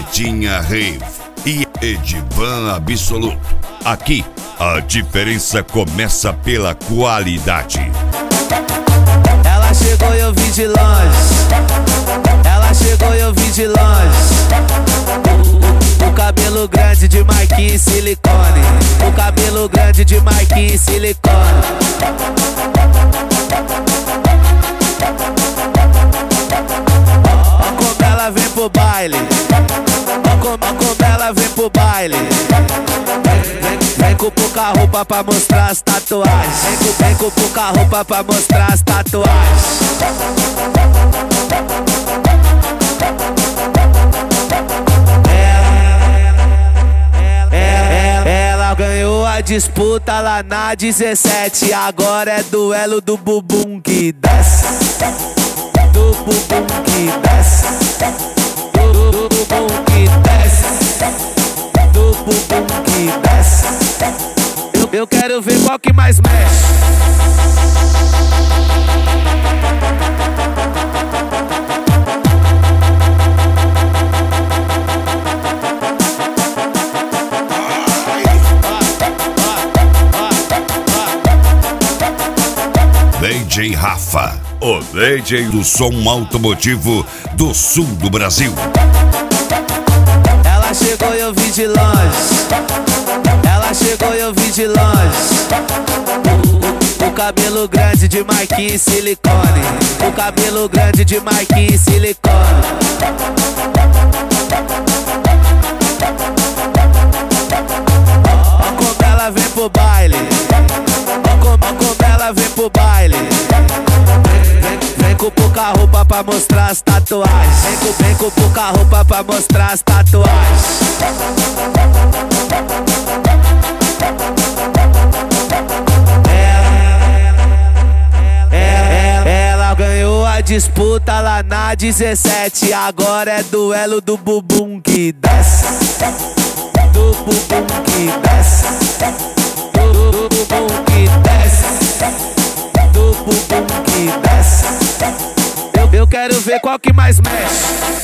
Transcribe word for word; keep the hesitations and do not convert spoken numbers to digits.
Vitinha Rave e Edivan Absoluto. Aqui, a diferença começa pela qualidade. Ela chegou e eu vi de longe. Ela chegou e eu vi de longe. O, o, o cabelo grande de Marquinhos e silicone. O cabelo grande de Marquinhos e silicone. Ó como ela vem pro baile. Ó como, ó como ela vem pro baile. Vem, vem com pouca roupa pra mostrar as tatuagens. Vem com, vem com pouca roupa pra mostrar as tatuagens. Ela ganhou a disputa lá na dezessete. Agora é duelo do bumbum que desce. Do bumbum que desce. Do, do, do bumbum que desce. Do bumbum que desce. Eu, eu quero ver qual que mais mexe. D J Rafa, o D J do som automotivo do sul do Brasil. Ela chegou e eu vi de longe. Ela chegou e eu vi de longe. O, o, o cabelo grande de Marquinhos e silicone. O cabelo grande de Marquinhos e silicone. Ó como ela vem pro baile. Ó como, ó como ela vem pro baile. Vem, vem com pouca roupa pra mostrar as tatuagens. Vem com, vem com pouca roupa pra mostrar as tatuagens. Ela, ela, ela ganhou a disputa lá na dezessete. Agora é duelo do bumbum que desce. Do bumbum que desce. Do, do, do bumbum que desce. Do bumbum que desce. Eu, eu quero ver qual que mais mexe.